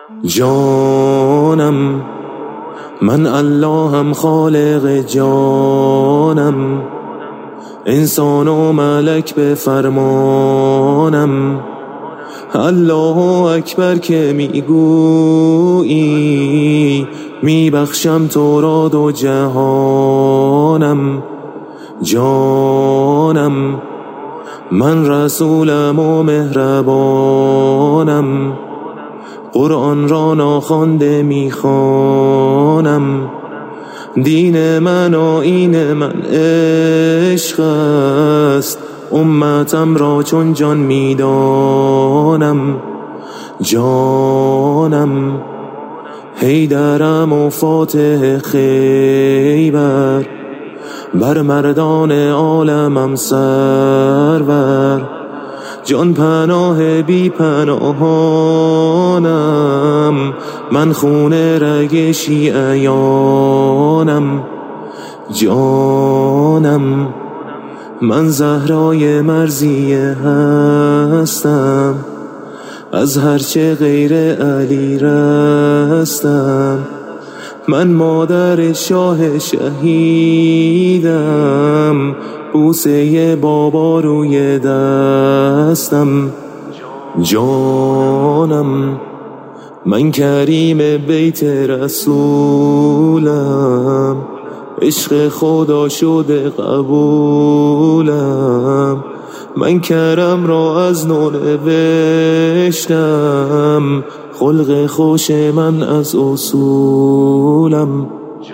جانم من اللهم خالق جانم، انسان و ملک به فرمانم. الله اکبر که میگویی میبخشم تو را دو جهانم. جانم من رسولم و مهربانم، قرآن را ناخوانده میخوانم. دین من آیین من عشق است، امتم را چون جان میدانم. جانم حیدرم و فاتح خیبر، بر مردان عالمم سرور. جان پناه بی پناهانم، من خون رگ شیعیانم. جانم من زهرای مرضیه هستم، از هرچه غیر علی رستم. من مادر شاه شهیدم، بوسه بابا روی دستم. جانم من کریم بیت رسولم، عشق خدا شده قبولم. من کرم را از نو نوشتم، خلق خوش من از اصولم.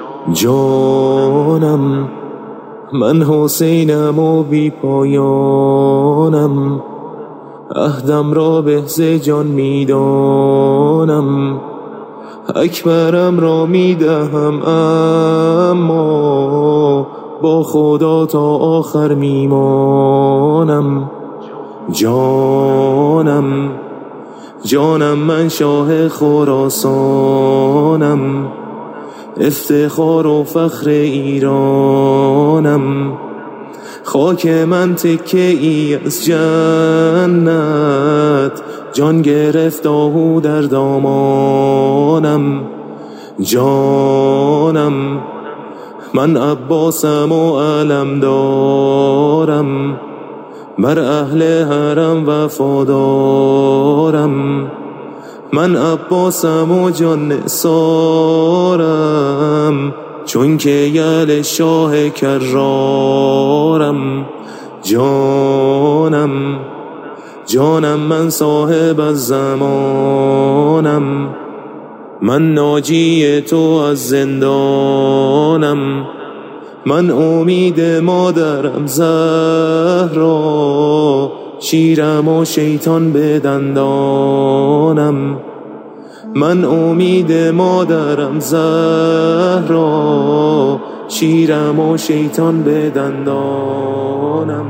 جانم من حسینم و بی پایانم، عهدم را به ز جان میدانم. اکبرم را میدهم اما با خدا تا آخر میمانم. جانم جانم من شاه خراسانم، افتخار و فخر ایرانم. خاک من تکه ای از جنت، جان گرفت آهو در دامانم. جانم من عباسم و علم دارم، بر اهل حرم وفادارم. من عباسم و جان نثارم، چون که یل شاه کرارم. جانم جانم من صاحب الزمانم، من ناجی تو از زندانم. من امید مادرم زهرا، شیرم و شیطان به دندانم. من امید مادرم زهرا، شیرم و شیطان به دندانم.